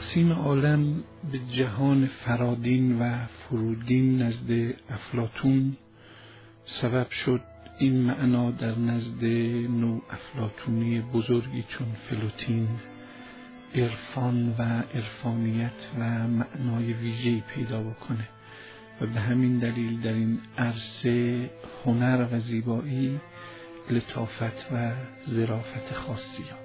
تقسیم عالم به جهان فرادین و فرودین نزد افلاطون سبب شد این معنا در نزد نو افلاطونی بزرگی چون فلوتین عرفان و عرفانیت و معنای ویژه‌ای پیدا بکنه و به همین دلیل در این عرصه هنر و زیبایی لطافت و ظرافت خاصی یافت.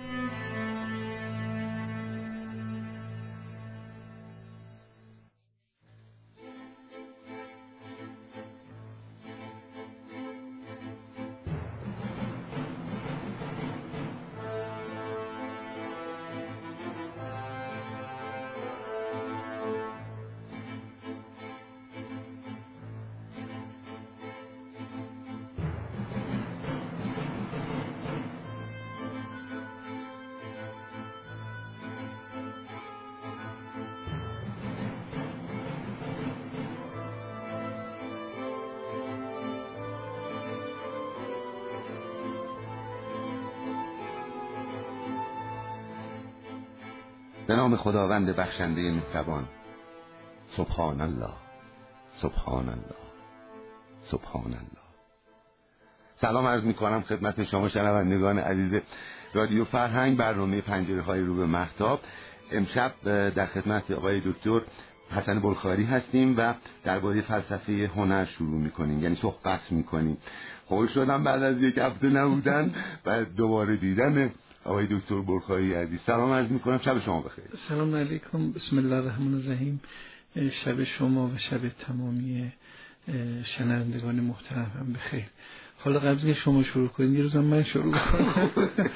به نام خداوند بخشنده مهربان. سبحان الله، سبحان الله، سبحان الله. سلام عرض می‌کنم خدمت شما شنوندگان عزیز رادیو فرهنگ، برنامه پنجره‌های رو به مهتاب. امشب در خدمت آقای دکتر حسن بلخاری هستیم و درباره فلسفه هنر شروع می‌کنیم، یعنی صحبت می‌کنیم. خوش شدم بعد از یک هفته نبودن و دوباره دیدن آقای دکتر بلخاری عزیز. سلام عرض می‌کنم، شب شما بخیر. سلام علیکم، بسم الله الرحمن الرحیم. شب شما و شب تمامی شنوندگان محترم هم بخیر. حالا قبل از شما شروع کنید یه روزم من شروع کنم.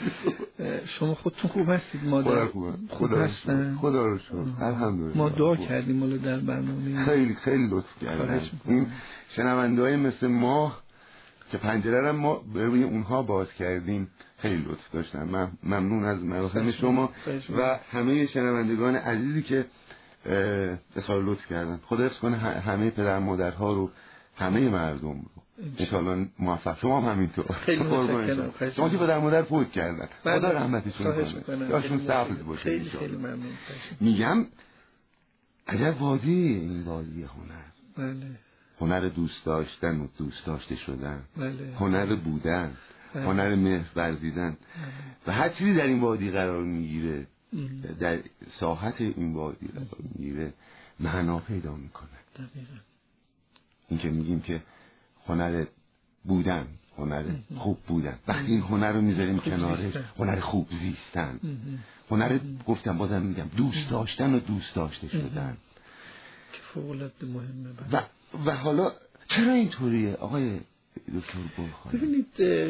شما خودتون خوب هستید؟ مادر خوب هستن؟ خدا رو شکر، الحمدلله. ما دعا کردیم حالا در برنامه. خیلی خیلی لطف کردن این شنونده‌های مثل ما که پنجره را ما روی اونها باز کردیم، خیلی لطف داشتن. من ممنون از مراسم شما و همه شنوندگان عزیزی که اظهار لطف کردن. خدا حفظ کنه همه پدر مادرها رو، همه مردم رو ان شاءالله موفق. شما هم همینطور. خیلی متشکرم. شما که پدر مادر فوت کردن، خدا رحمتشون کنه، جاشون سبز باشه. خیلی خیلی ممنون. میگم عجب وادی این وادی هنر. بله. هنر دوست داشتن و دوست داشته شدن. بله. هنر بودن. بله. هنر مهر ورزیدن. بله. و هر چیزی در این وادی قرار میگیره، در ساحت این وادی قرار میگیره، معنا پیدا میکنه. دقیقاً. این که میگیم که هنر بودن، هنر خوب بودن، وقتی این هنر رو میذاریم کنارش، هنر خوب زیستن، هنر گفتم بازم میگم دوست داشتن و دوست داشته شدن که فوق‌العاده مهمه. و حالا چرا اینطوریه آقای دکتر بلخاری؟ ببینید،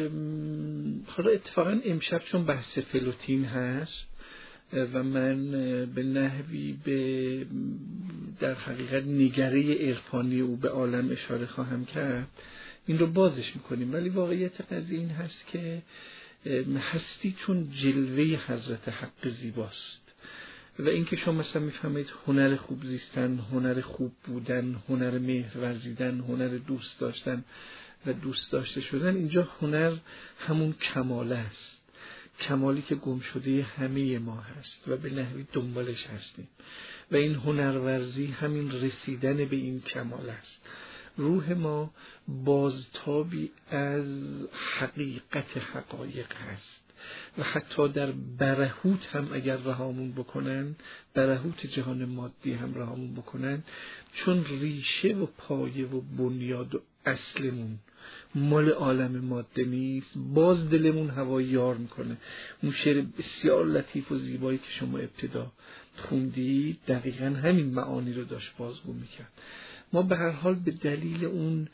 حالا اتفاقا امشب چون بحث فلوتین هست و من به نحوی به در حقیقت نگره عرفانی او به عالم اشاره خواهم کرد، این رو بازش میکنیم. ولی واقعیت قضیه این هست که هستی چون جلوه حضرت حق زیباست و اینکه شما مثلا میفهمید هنر خوب زیستن، هنر خوب بودن، هنر مهر ورزیدن، هنر دوست داشتن و دوست داشته شدن، اینجا هنر همون کمال است، کمالی که گم شده همه ما هست و به نحوی دنبالش هستیم و این هنرورزی همین رسیدن به این کمال است. روح ما بازتابی از حقیقت حقایق هست و حتی در برهوت هم اگر رهامون بکنن، برهوت جهان مادی هم رهامون بکنن، چون ریشه و پایه و بنیاد و اصلمون مال عالم ماده نیست، باز دلمون هوای یار میکنه. اون شعر بسیار لطیف و زیبایی که شما ابتدا خوندید دقیقا همین معانی رو داشت بازگو میکرد. ما به هر حال به دلیل اون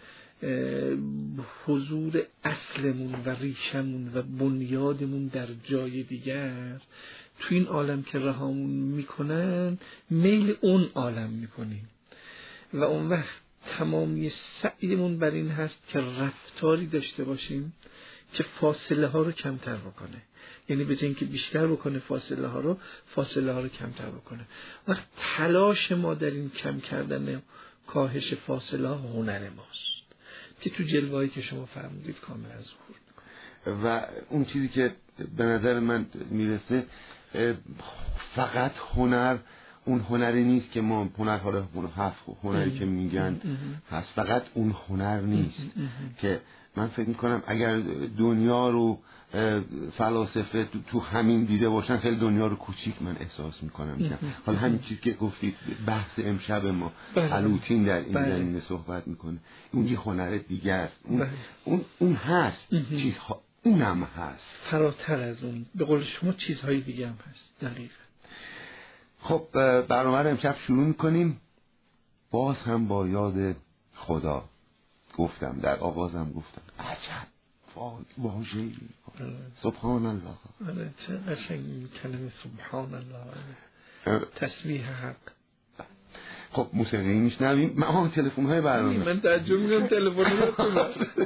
حضور اصلمون و ریشمون و بنیادمون در جای دیگر تو این عالم که رهامون میکنن، میل اون عالم میکنیم و اون وقت تمامی سعیمون بر این هست که رفتاری داشته باشیم که فاصله ها رو کمتر بکنه. یعنی به جای اینکه بیشتر بکنه فاصله ها رو کمتر بکنه. وقت تلاش ما در این کم کردن کاهش فاصله ها هنر ماست که تو جلوه‌ای که شما فرمودید کاملا ظهور میکنه. و اون چیزی که به نظر من میرسه فقط هنر اون هنری نیست که ما هنر هنری که میگن هست، فقط اون هنر نیست که من فکر میکنم اگر دنیا رو فلاسفه تو همین دیده باشن خیلی دنیا رو کوچیک من احساس میکنم. حالا همین چیز که گفتید بحث امشب ما فلوتین در این زمینه صحبت میکنه، اون یه هنر دیگه است، اون هست چیزها، اونم هست فراتر از اون، به قول شما چیزهای دیگه هم هست. دقیقاً. خب برنامه رو امشب شروع میکنیم، باز هم با یاد خدا. گفتم در آغازم گفتم عجب واژه‌ای سبحان الله. چه قشنگ کلمه سبحان الله، تسبیح حق. خب موسیقی میشنویم. من تلفن های برنامه من تعجب میکنم تلفن رو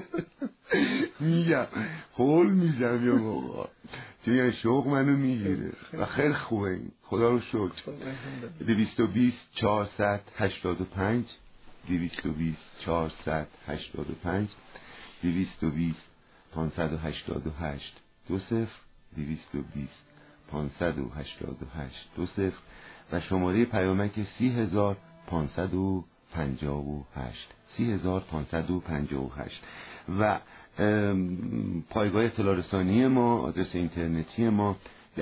میگم هول میزم یا موقع چون شوق منو میگیره و خیلی خوبه این، خدا رو شکر. 220 485 220 485 220 588 20 220 588 20 و شماره پیامک 30558 30558 و پایگاه اطلاع رسانی ما، آدرس اینترنتی ما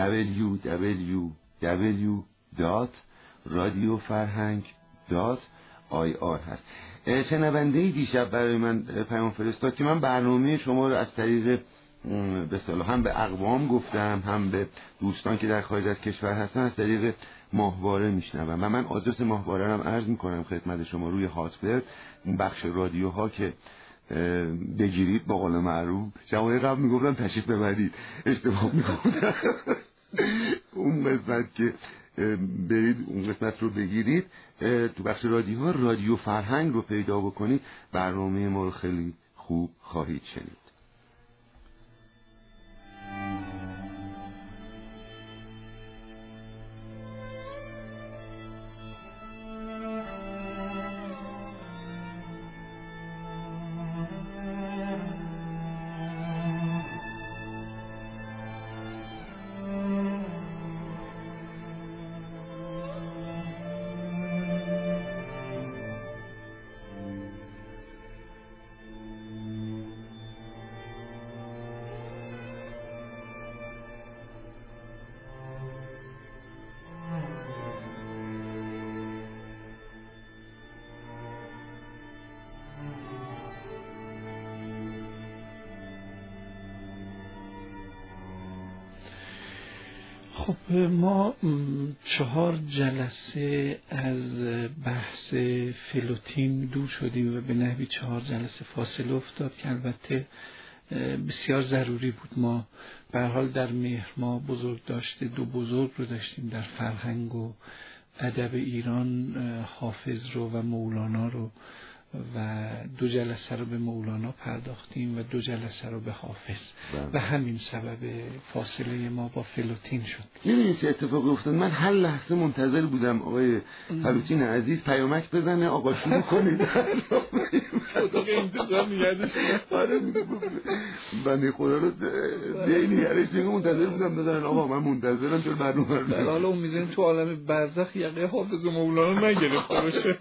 www.radiofarhang.ir هست. شنونده‌ای دیشب برای من پیام فرستاد که من برنامه شما رو از طریق به اصطلاح هم به اقوام گفتم، هم به دوستان که در خارج از کشور هستن از طریق ماهواره میشنوم و من آدرس ماهواره رو عرض میکنم خدمت شما روی هاتبرد، اون بخش رادیوها که بگیرید با قول معروف. شماره قبل میگفتم تشریف ببرید، اشتباه میکنم. اون قسمت که برید اون قسمت رو بگیرید، تو بخش رادیوها رادیو فرهنگ رو پیدا بکنید، برنامه ما رو خیلی خوب خواهید شنید. خب ما 4 جلسه از بحث فلوتین دور شدیم و به نحوی 4 جلسه فاصله افتاد که البته بسیار ضروری بود. ما به هر حال در مهر ما بزرگ داشته 2 بزرگ رو داشتیم در فرهنگ و ادب ایران، حافظ رو و مولانا رو، و 2 جلسه رو به مولانا پرداختیم و 2 جلسه رو به حافظ و همین سبب فاصله ما با فلوتین شد. می‌دونید چه اتفاقی افتاد؟ من هر لحظه منتظر بودم آقای فلوتین عزیز پیامک بزنه، آقا شروع کنید. خدا که انتظار می‌کردش. آره بنده خدا رو نگرش منتظر بودم بزنن آقا من منتظرم چون برنامه رو. در حال امیدوارم تو عالم برزخ یقه حافظ و مولانا نگرفته باشه.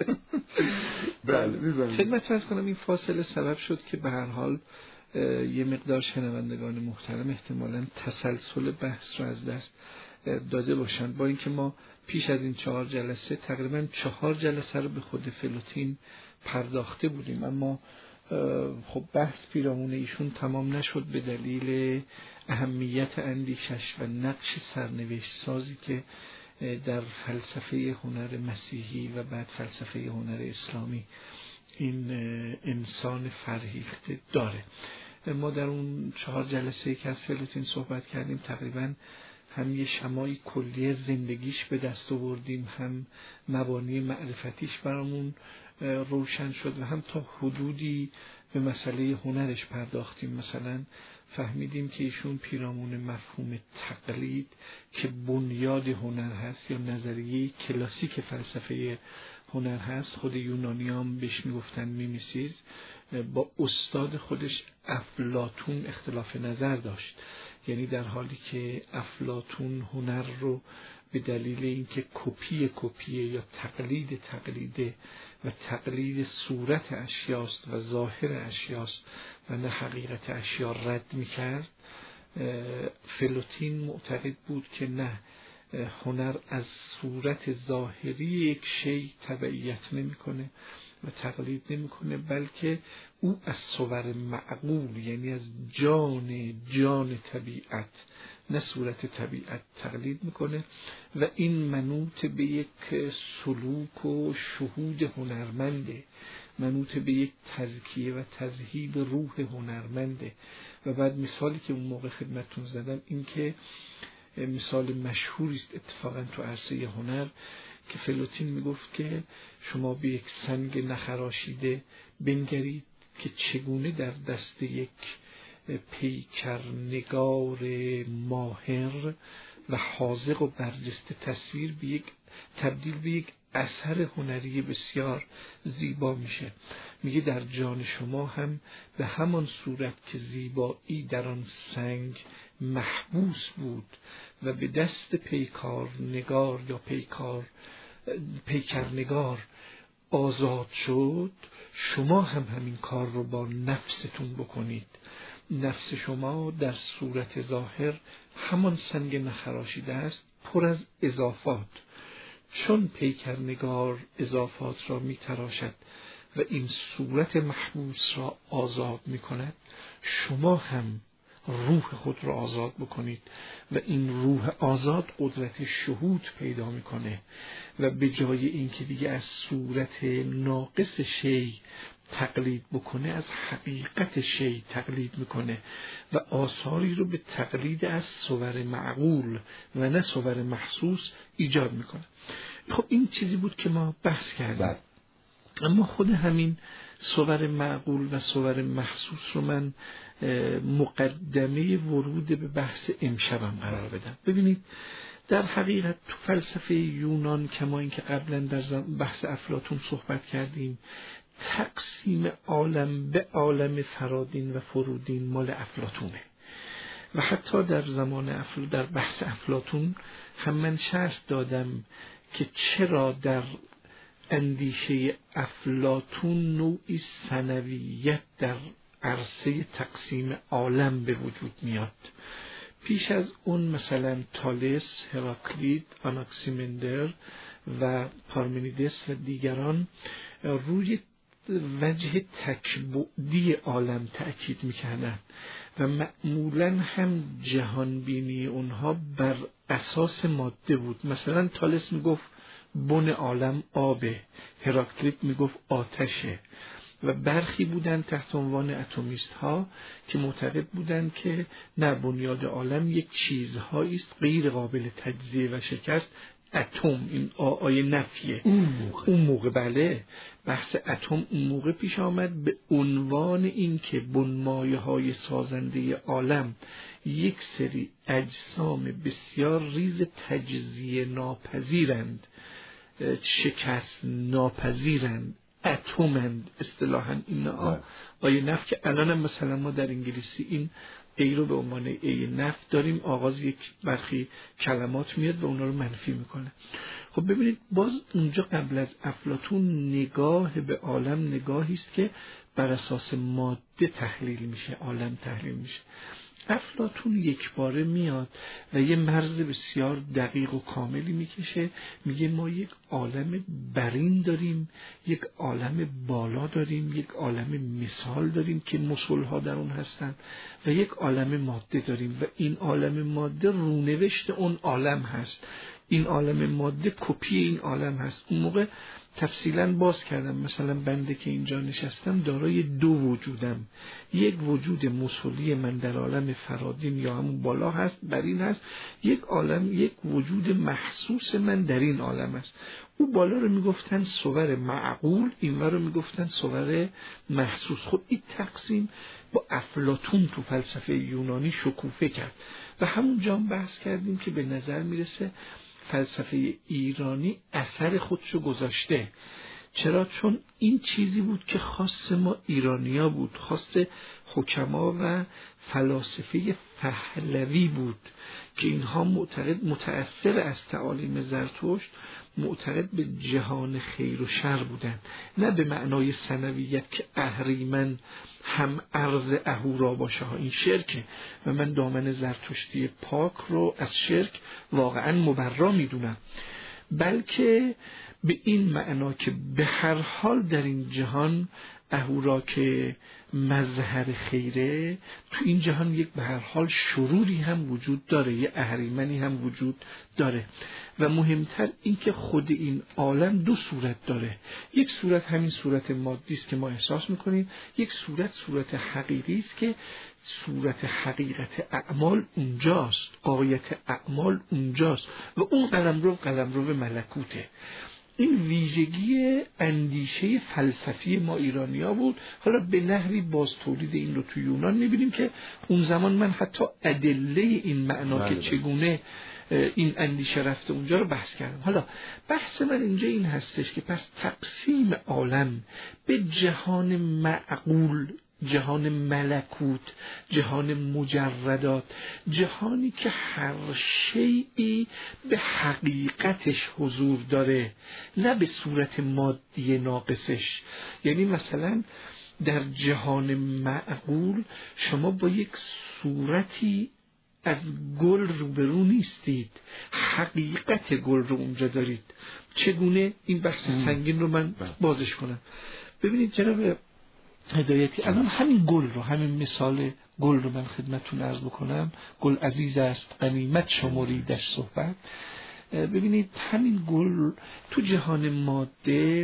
بله خدمت عرض کنم این فاصله سبب شد که به هر حال یه مقدار شنوندگان محترم احتمالاً تسلسل بحث رو از دست داده باشند، با اینکه ما پیش از این 4 جلسه تقریباً 4 جلسه رو به خود فلوتین پرداخته بودیم، اما خب بحث پیرامون ایشون تمام نشد به دلیل اهمیت اندیشش و نقش سرنوشت سازی که در فلسفه هنر مسیحی و بعد فلسفه هنر اسلامی این انسان فرهیخته داره. ما در اون 4 جلسه که از فلوتین صحبت کردیم تقریبا هم یه شمای کلی زندگیش به دست آوردیم، هم مبانی معرفتیش برامون روشن شد و هم تا حدودی به مسئله هنرش پرداختیم. مثلا فهمیدیم که ایشون پیرامون مفهوم تقلید که بنیاد هنر هست یا نظریه کلاسیک فلسفه هنر هست، خود یونانیان بهش میگفتن میمیسیز، با استاد خودش افلاطون اختلاف نظر داشت. یعنی در حالی که افلاطون هنر رو به دلیل اینکه کپیه یا تقلیده و تقلید صورت اشیاست و ظاهر اشیاست و نه حقیقت اشیا رد میکرد، فلوتین معتقد بود که نه، هنر از صورت ظاهری یک شی تبعیت نمیکنه و تقلید نمیکنه، بلکه او از صور معقول، یعنی از جان طبیعت نه صورت طبیعت تقلید میکنه و این منوط به یک سلوک و شهود هنرمنده، منوط به یک تزکیه و تذهیب روح هنرمنده. و بعد مثالی که اون موقع خدمتتون زدم این که مثال مشهوری است اتفاقا تو عرصه هنر، که فلوتین میگفت که شما به یک سنگ نخراشیده بنگرید که چگونه در دست یک پیکرنگار ماهر و حاذق و برجسته تصویر تبدیل به یک اثر هنری بسیار زیبا میشه. میگه در جان شما هم به همان صورت که زیبایی در آن سنگ محبوس بود و به دست پیکارنگار یا پیکرنگار آزاد شد، شما هم همین کار رو با نفستون بکنید. نفس شما در صورت ظاهر همان سنگ نخراشیده است، پر از اضافات. چون پیکرنگار اضافات را می تراشد و این صورت محبوس را آزاد می کند، شما هم روح خود را آزاد بکنید و این روح آزاد قدرت شهود پیدا میکنه و به جای اینکه دیگه از صورت ناقص شی تقلید بکنه، از حقیقت شی تقلید میکنه و آثاری رو به تقلید از صور معقول و نه صور محسوس ایجاد میکنه. خب این چیزی بود که ما بحث کردیم. اما خود همین صور معقول و صور محسوس رو من مقدمه ورود به بحث امشبم قرار بدم. ببینید در حقیقت تو فلسفه یونان، کما اینکه قبلا در بحث افلاطون صحبت کردیم، تقسیم عالم به عالم فرادین و فرودین مال افلاطونه و حتی در زمان در بحث افلاطون هم من شرح دادم که چرا در اندیشه افلاطون نوعی ثانویت در عرصه تقسیم عالم به وجود میاد. پیش از اون مثلا تالس، هراکلیت، آناکسیمندر و پارمنیدس و دیگران روی وجه تکبعدی عالم تأکید میکردن و معمولا هم جهانبینی اونها بر اساس ماده بود. مثلا تالس میگفت بن عالم آبه، هراکلیت میگفت آتشه و برخی بودن تحت عنوان اتمیست ها که معتقد بودند که نه، بنیاد عالم یک چیزهایی است غیر قابل تجزیه و شکست. اتم، این آیه نفیه. اون موقع بله، بحث اتم اون موقع پیش آمد به عنوان این که بنمایه های سازنده عالم یک سری اجسام بسیار ریز تجزیه ناپذیرند، شکست ناپذیرند، اتمند اصطلاحاً. این آیه نف که الان مثلا ما در انگلیسی این ای رو به عنوان ای نف داریم، آغاز یک برخی کلمات میاد و اونا رو منفی میکنه. خب ببینید باز اونجا قبل از افلاطون نگاه به عالم نگاهی است که بر اساس ماده تحلیل میشه، عالم تحلیل میشه. افلاطون یک باره میاد و یه مرز بسیار دقیق و کاملی میکشه، میگه ما یک عالم برین داریم، یک عالم بالا داریم، یک عالم مثال داریم که مثلها در اون هستن و یک عالم ماده داریم و این عالم ماده رونوشت اون عالم هست، این عالم ماده کپی این عالم هست. اون موقع تفصیلا باز کردم، مثلا بنده که اینجا نشستم دارای دو وجودم، یک وجود مسلی من در عالم فرادین یا همون بالا هست، برین هست، یک عالم، یک وجود محسوس من در این عالم هست. او بالا رو میگفتن صور معقول، این رو میگفتن صور محسوس. خب این تقسیم با افلاطون تو فلسفه یونانی شکوفه کرد و همونجا هم بحث کردیم که به نظر میرسه فلسفه ایرانی اثر خودشو گذاشته، چرا؟ چون این چیزی بود که خاص ما ایرانیا بود، خاص حکما و فلاسفه پهلوی بود که اینها متأثر از تعالیم زرتشت معتقد به جهان خیر و شر بودند، نه به معنای ثانویت که اهریمن هم ارز اهورا باشه ها، این شرکه و من دامن زرتشتی پاک رو از شرک واقعا مبرا میدونم، بلکه به این معنا که به هر حال در این جهان اهورا که مظهر خیره، تو این جهان یک به هر حال شروری هم وجود داره، یه اهریمنی هم وجود داره و مهمتر این که خود این عالم دو صورت داره، یک صورت همین صورت مادی است که ما احساس میکنیم، یک صورت حقیقی است که صورت حقیقت اعمال اونجاست، غایت اعمال اونجاست و اون قلمرو ملکوته. این ویژگی اندیشه فلسفی ما ایرانیا بود. حالا به نحوی باز تولید این رو تو یونان میبینیم که اون زمان من حتی ادله این معنا که چگونه این اندیشه رفته اونجا رو بحث کردم. حالا بحث من اینجا این هستش که پس تقسیم عالم به جهان معقول، جهان ملکوت، جهان مجردات، جهانی که هر شیئی به حقیقتش حضور داره نه به صورت مادی ناقصش. یعنی مثلا در جهان معقول شما با یک صورتی از گل روبرو نیستید، حقیقت گل رو اونجا دارید. چگونه؟ این بحث سنگین رو من بازش کنم. ببینید جناب هدایتی، الان همین گل رو، همین مثال گل رو من خدمتتون عرض بکنم. گل عزیز است غنیمت شمریدش صحبت. ببینید همین گل تو جهان ماده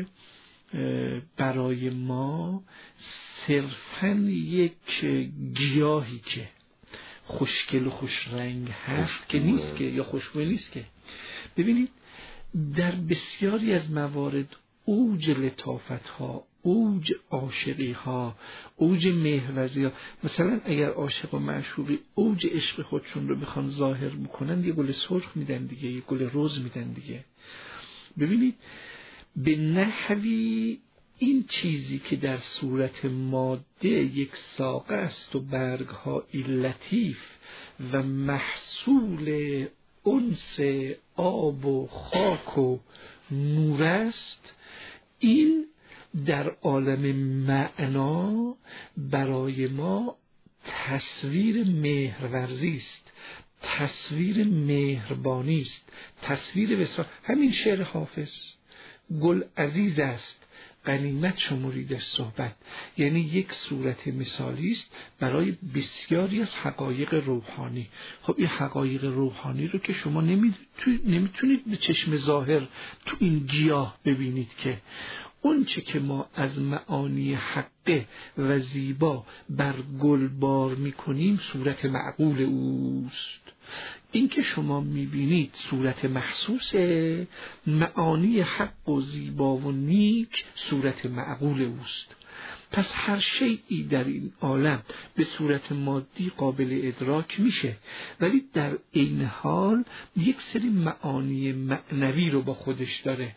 برای ما صرفاً یک گیاهی که خوشگل و خوش رنگ هست که نیست که، یا خوشبو نیست که. ببینید در بسیاری از موارد اوج لطافت ها، اوج عاشقی ها، اوج مهرورزی ها، مثلا اگر عاشق و معشوقی اوج عشق خودشون رو بخوان ظاهر بکنن یه گل سرخ میدن دیگه، یه گل رز میدن دیگه. ببینید به نحوی این چیزی که در صورت ماده یک ساقه است و برگ‌های لطیف و محصول انس آب و خاک و نور است، این در عالم معنا برای ما تصویر مهرورزی است، تصویر مهربانی است، تصویر وصال. همین شعر حافظ گل عزیز است غنیمت شمریدش صحبت، یعنی یک صورت مثالی است برای بسیاری از حقایق روحانی. خب این حقایق روحانی رو که شما نمیتونید به چشم ظاهر تو این گیاه ببینید، که اون چه که ما از معانی حقه و زیبا بر گل بار میکنیم صورت معقول اوست. این که شما میبینید صورت محسوس، معانی حق و زیبا و نیک صورت معقول اوست. پس هر شیئی در این عالم به صورت مادی قابل ادراک میشه، ولی در این حال یک سری معانی معنوی رو با خودش داره،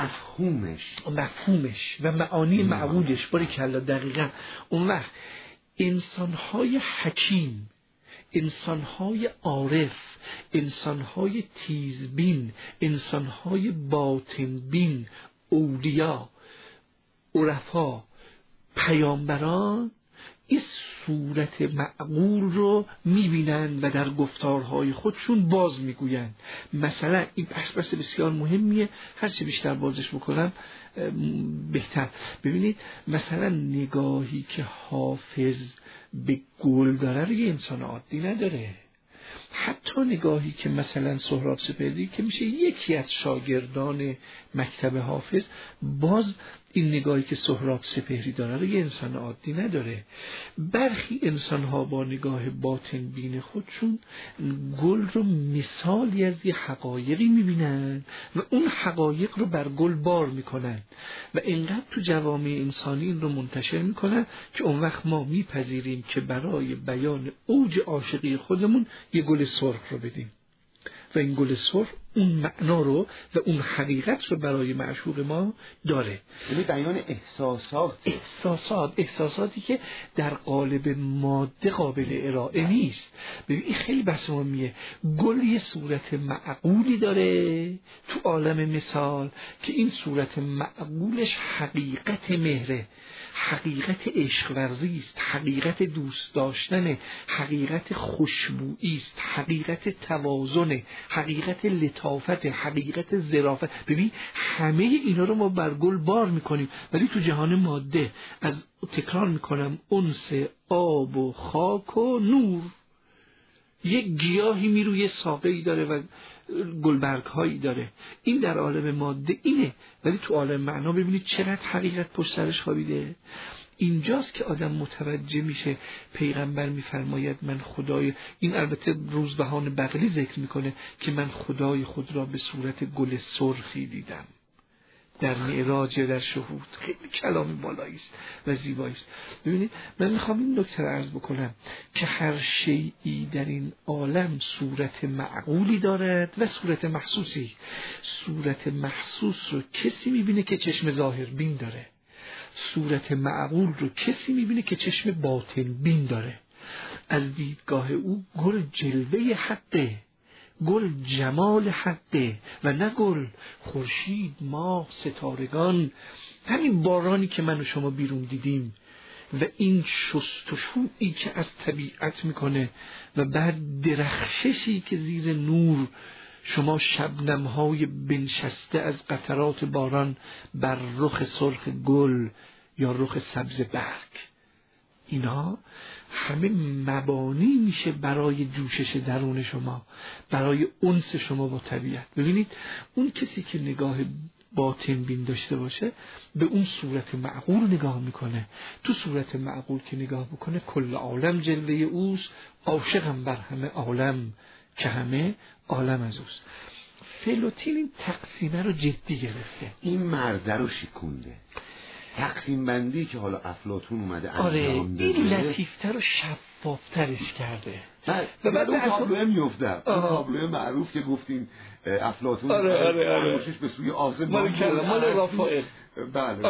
مفهومش و معانی معقولش. باریکلا دقیقا. اون وقت انسانهای حکیم، انسانهای عارف، انسانهای تیزبین، انسانهای باطنبین، اولیا، عرفا، پیامبران این صورت معقول رو میبینن و در گفتارهای خودشون باز میگوین. مثلا این بحث بسیار مهمیه، هرچی بیشتر بازش بکنم بهتر. ببینید مثلا نگاهی که حافظ به گل داره رو یه انسان عادی نداره. حتی نگاهی که مثلا سهراب سپهری که میشه یکی از شاگردان مکتب حافظ، باز این نگاهی که سهراب سپهری داره رو یه انسان عادی نداره. برخی انسان ها با نگاه باطن بین خودشون گل رو مثالی از یه حقایقی میبینن و اون حقایق رو بر گل بار میکنن و اینقدر تو جوامع انسانی این رو منتشر میکنن که اون وقت ما میپذیریم که برای بیان اوج عاشقی خودمون یه گل سرخ رو بدیم و این گل سرخ اون معنا رو و اون حقیقت رو برای معشوق ما داره. یعنی بیان احساساتی که در قالب ماده قابل ارائه نیست. ببین این خیلی بحث مهمیه. گل یه صورت معقولی داره تو عالم مثال که این صورت معقولش حقیقت مهره، حقیقت عشق ورزی است، حقیقت دوست داشتن، حقیقت خوشبویی است، حقیقت توازن، حقیقت لطافت، حقیقت ظرافت. ببین همه اینا رو ما بر گل بار میکنیم، ولی تو جهان ماده از تکرار میکنم انس آب و خاک و نور. یک گیاهی میروی ساقه‌ای داره و گلبرگ هایی داره، این در عالم ماده اینه، ولی تو عالم معنا ببینید چقدر حقیقت پشت سرش خوابیده. اینجاست که آدم متوجه میشه. پیغمبر میفرماید من خدای، این البته روزبهان بغلی ذکر میکنه که من خدای خود را به صورت گل سرخی دیدم در معراج، در شهود. خیلی کلام بالایی است و زیبایی است. ببینید من میخوام این نکته رو عرض بکنم که هر شیئی در این عالم صورت معقولی دارد و صورت محسوسی. صورت محسوس رو کسی میبینه که چشم ظاهر بین داره، صورت معقول رو کسی میبینه که چشم باطن بین داره. از دیدگاه او گل جلوه حقه، گل جمال حقه و نه گل خورشید، ماه، ستارگان، همین بارانی که من و شما بیرون دیدیم و این شستشویی که از طبیعت میکنه و بعد درخششی که زیر نور شما شبنم‌های بنشسته از قطرات باران بر رخ سرخ گل یا رخ سبز برگ، اینا همه مبانی میشه برای جوشش درون شما، برای انس شما با طبیعت. ببینید اون کسی که نگاه باطن بین داشته باشه به اون صورت معقول نگاه میکنه. تو صورت معقول که نگاه بکنه کل عالم جلوه اوست، عاشقم بر همه عالم که همه عالم از اوست. فلوتین این تقسیمه رو جدی گرفته، این مرزه رو شکونده. تقسیم بندی که حالا افلاطون اومده انجام داده، این لطیفتر و شفافترش کرده و بعد اون تابلوه میفته، اون تابلوه معروف که گفتین افلاطون انگشتش به سوی آسمان مال رافائل. بله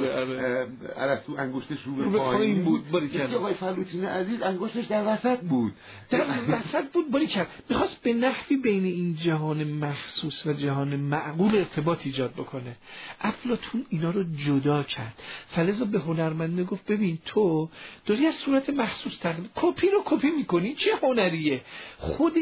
ارسطو انگشتش رو به پایین بود. که آقای فلوتین عزیز انگشتش در وسط بود، باریکلا میخواست به نحوی بین این جهان محسوس و جهان معقول ارتباط ایجاد بکنه. افلاطون اینا رو جدا کرد. فلذا به هنرمند گفت ببین تو داری از صورت محسوس کپی رو کپی میکنی، چه هنریه؟ خود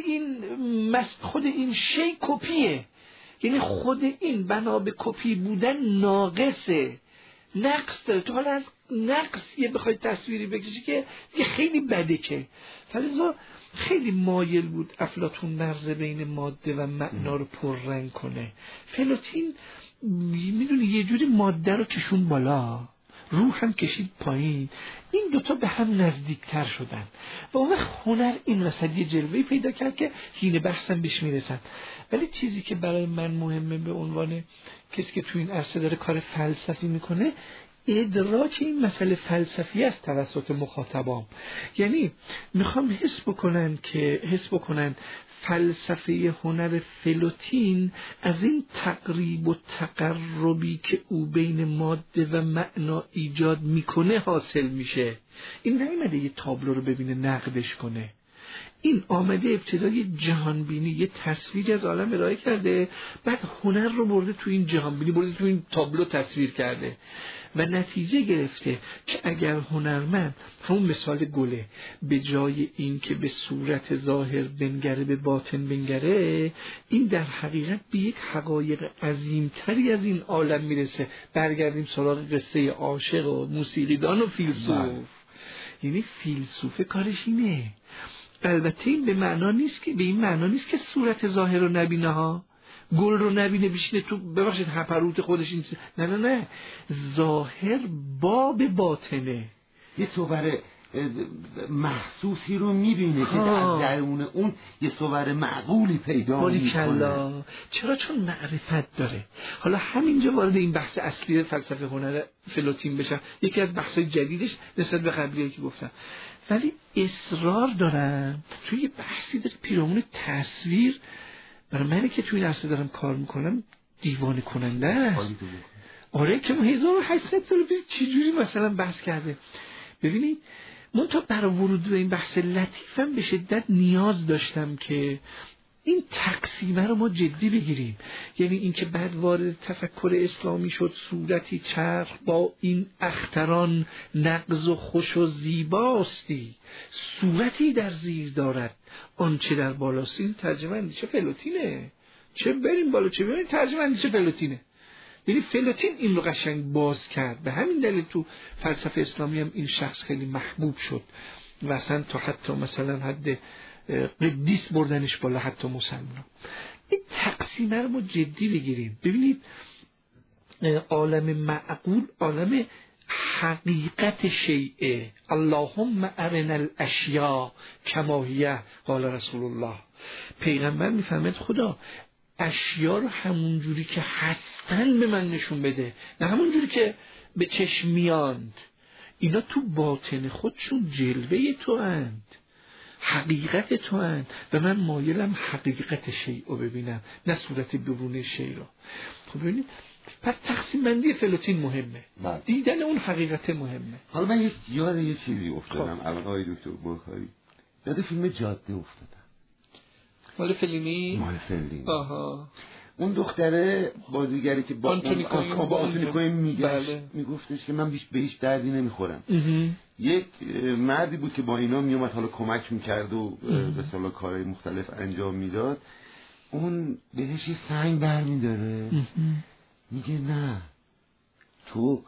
این شی کپیه، یعنی خود این بنا به کپی بودن ناقصه، نقص داره. تو حالا از نقص یه بخوای تصویری بکشی که یه خیلی بده. که فلذا خیلی مایل بود افلاطون مرز بین ماده و معنا رو پررنگ کنه. فلوتین میدونی یه جوری ماده رو کشون بالا، روح هم کشید پایین، این دوتا به هم نزدیکتر شدن و اون هنر این وسط یه جلوه‌ای پیدا کرد که حین بحثم بهش میرسن. ولی چیزی که برای من مهمه به عنوان کسی که تو این عرصه داره کار فلسفی میکنه، ادراک این مسئله فلسفی است توسط مخاطبام. یعنی میخوام حس بکنن فلسفه هنر فلوتین از این تقریب و تقربی که او بین ماده و معنا ایجاد میکنه حاصل میشه. این نمیده یه تابلو رو ببینه نقدش کنه، این آمده ابتدای جهانبینی یه تصویری از عالم ارائه کرده، بعد هنر رو برده تو این جهانبینی، برده تو این تابلو تصویر کرده و نتیجه گرفته که اگر هنرمند همون مثال گله به جای این که به صورت ظاهر بنگره به باطن بنگره، این در حقیقت به یک حقایق عظیمتری از این عالم میرسه. برگردیم سراغ قصه عاشق و موسیقیدان و فیلسوف. یعنی فیلسوف کارش اینه. البته این به این معنا نیست که صورت ظاهر رو نبینه ها، گل رو نبینه بشینه تو ببخشید هپروت خودش این نه ظاهر باب باطنه، یه صور محسوسی رو میبینه که از درون اون یه صور معقولی پیدا میکنه. چرا؟ چون معرفت داره. حالا همینجا وارد این بحث اصلی فلسفه هنر فلوتین بشم، یکی از بحث‌های جدیدش نسبت به قبلیه که گفتم، ولی اصرار دارم توی یه بحثی داره پیرامون تصویر برای منی که توی این عرصه دارم کار میکنم دیوانه کننده است. آره که 1800 سال پیش چجوری مثلا بحث کرده. ببینید من تا برای ورود به این بحث لطیفم به شدت نیاز داشتم که این تقسیمه رو ما جدی بگیریم. یعنی این که بعد وارد تفکر اسلامی شد صورتی چرخ با این اختران نغز و خوش و زیباستی، صورتی در زیر دارد آنچه در بالاست. این ترجمه اندیشه فلوتینه. چه بریم بالا چه بریم، ترجمه اندیشه فلوتینه. یعنی فلوتین این رو قشنگ باز کرد. به همین دلیل تو فلسفه اسلامی هم این شخص خیلی محبوب شد و اصلا تا حتی مثلا حد قدیس بردنش بالا حتی مسلمان. این تقسیمه رو ما جدی بگیریم. ببینید عالم معقول عالم حقیقت شیء. اللهم ارنا الاشیاء کما هی قال رسول الله. پیغمبر میفهمد خدا اشیا رو همون جوری که هستن به من نشون بده، نه همون جوری که به چشم میاند. اینا تو باطن خودشون جلوه تو اند، حقیقت تو اند و من مایلم حقیقت شیء رو ببینم نه صورت بیرون شیء رو. خب ببینید پس تقسیم بندی فلوتین مهمه، دیدن اون حقیقت مهمه. حالا من یاد یه چیزی افتادم الان آقای دکتر برکاری، یاد فیلم جاده افتادم. مال فلینی؟ مال فلینی. آها. اون دختره بازیگری که با آنتونی کوین میگفتش که من به هیچ دردی نمیخورم. یک مردی بود که با اینا میومد حالا کمک میکرد و به اصطلاح کارهای مختلف انجام میداد. اون بهش یه سنگ برمیداره میگه نه تو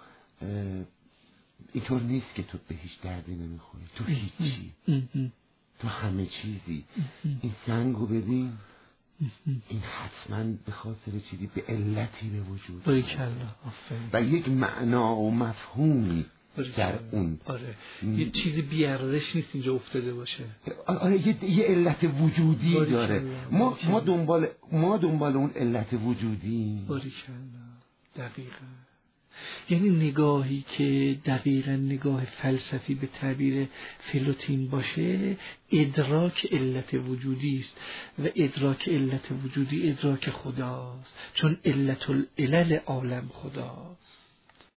اینطور نیست که تو به هیچ دردی نمیخوری، تو هیچی، تو همه چیزی. این سنگو ببین، این حتما به خاطر چیزی به علتی به وجود و یک معنا و مفهومی در اون. آره یه چیزی بیارزش نیست اینجا افتاده باشه. آره یه علت وجودی داره. ما دنبال اون علت وجودی. دقیقاً. یعنی نگاهی که دقیقاً نگاه فلسفی به تعبیر فلوتین باشه ادراک علت وجودی است و ادراک علت وجودی ادراک خداست، چون علت العلل عالم خداست.